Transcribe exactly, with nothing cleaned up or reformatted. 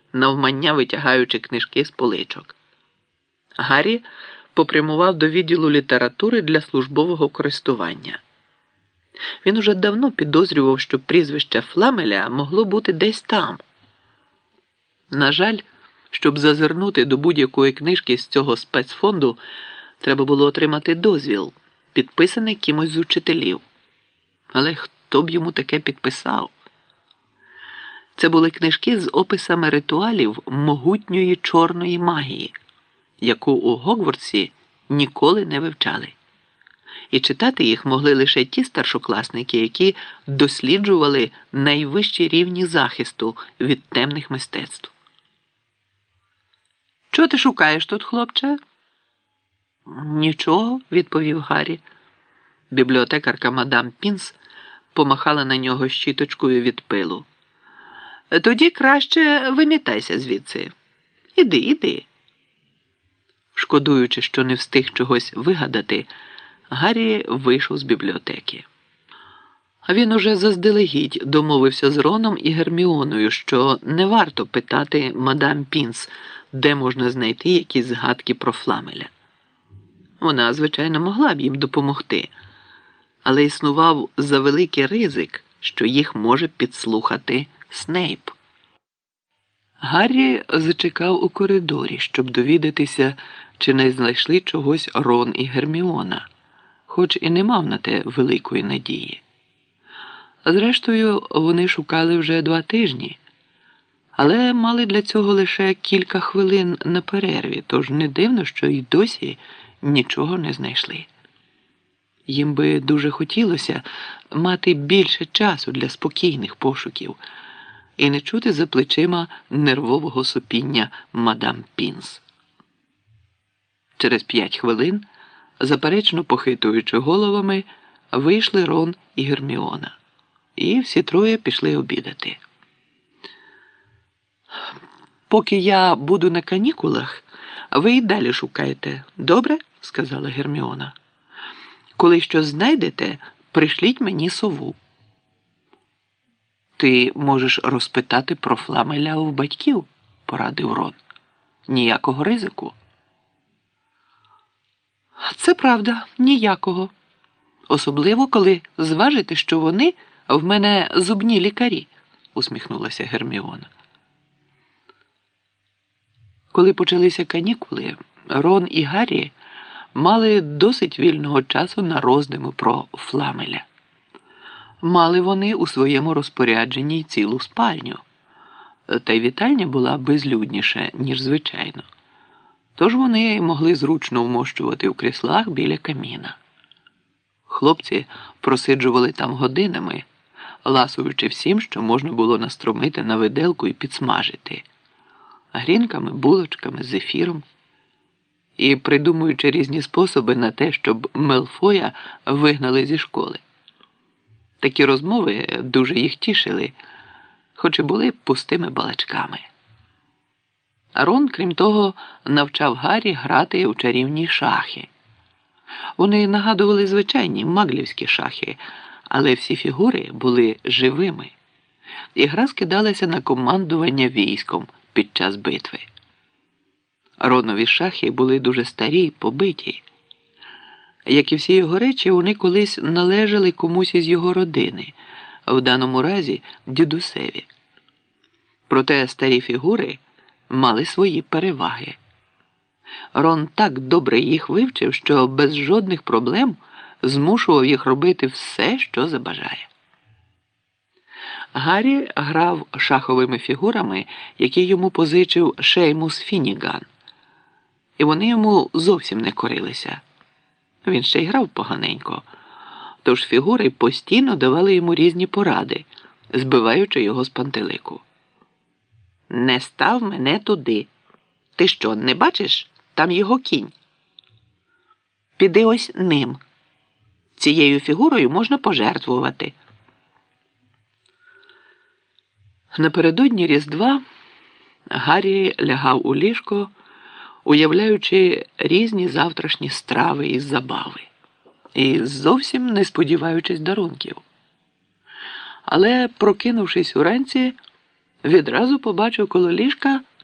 навмання витягаючи книжки з поличок. Гаррі попрямував до відділу літератури для службового користування. Він уже давно підозрював, що прізвище Фламеля могло бути десь там. На жаль, щоб зазирнути до будь-якої книжки з цього спецфонду, треба було отримати дозвіл, підписаний кимось з учителів. Але хто б йому таке підписав? Це були книжки з описами ритуалів могутньої чорної магії, яку у Гогвартсі ніколи не вивчали. І читати їх могли лише ті старшокласники, які досліджували найвищі рівні захисту від темних мистецтв. «Чого ти шукаєш тут, хлопче?» «Нічого», – відповів Гаррі. Бібліотекарка мадам Пінс помахала на нього щіточкою від пилу. «Тоді краще вимітайся звідси. Іди, іди». Шкодуючи, що не встиг чогось вигадати, Гаррі вийшов з бібліотеки. Він уже заздалегідь домовився з Роном і Герміоною, що не варто питати мадам Пінс, де можна знайти якісь згадки про Фламеля. Вона, звичайно, могла б їм допомогти, але існував завеликий ризик, що їх може підслухати Снейп. Гаррі зачекав у коридорі, щоб довідатися, чи не знайшли чогось Рон і Герміона, хоч і не мав на те великої надії. Зрештою, вони шукали вже два тижні, але мали для цього лише кілька хвилин на перерві, тож не дивно, що й досі нічого не знайшли. Їм би дуже хотілося мати більше часу для спокійних пошуків і не чути за плечима нервового сопіння мадам Пінс. Через п'ять хвилин, заперечно похитуючи головами, вийшли Рон і Герміона. І всі троє пішли обідати. «Поки я буду на канікулах, ви й далі шукайте. Добре?» – сказала Герміона. «Коли щось знайдете, пришліть мені сову». «Ти можеш розпитати про Фламеля у батьків», – порадив Рон. «Ніякого ризику». «Це правда, ніякого. Особливо, коли зважите, що вони в мене зубні лікарі», – усміхнулася Герміона. Коли почалися канікули, Рон і Гаррі мали досить вільного часу на роздуми про Фламеля. Мали вони у своєму розпорядженні цілу спальню, та й вітальня була безлюдніша, ніж звичайно. Тож вони могли зручно вмощувати у кріслах біля каміна. Хлопці просиджували там годинами, ласуючи всім, що можна було настромити на виделку і підсмажити. Грінками, булочками, зефіром. І придумуючи різні способи на те, щоб Мелфоя вигнали зі школи. Такі розмови дуже їх тішили, хоч і були пустими балачками. Рон, крім того, навчав Гаррі грати у чарівні шахи. Вони нагадували звичайні маглівські шахи, але всі фігури були живими. І гра скидалася на командування військом під час битви. Ронові шахи були дуже старі й побиті. Як і всі його речі, вони колись належали комусь із його родини, в даному разі дідусеві. Проте старі фігури мали свої переваги. Рон так добре їх вивчив, що без жодних проблем змушував їх робити все, що забажає. Гаррі грав шаховими фігурами, які йому позичив Шеймус Фінніган. І вони йому зовсім не корилися. Він ще й грав поганенько. Тож фігури постійно давали йому різні поради, збиваючи його з пантелику. «Не став мене туди. Ти що, не бачиш? Там його кінь. Піди ось ним. Цією фігурою можна пожертвувати». Напередодні Різдва Гаррі лягав у ліжко, уявляючи різні завтрашні страви і забави, і зовсім не сподіваючись дарунків. Але, прокинувшись уранці, відразу побачив коло ліжка